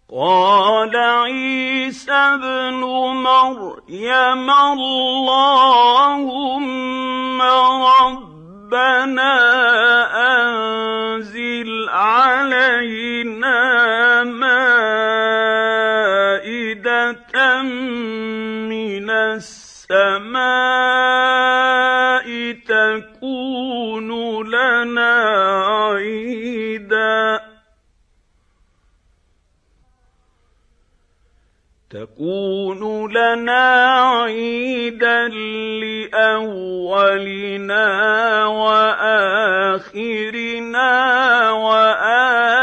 قال عيسى ابن مريم اللهم ربنا أنزل علينا مائدة من السماء تكون لنا عيدا لأولنا وآخرنا وآية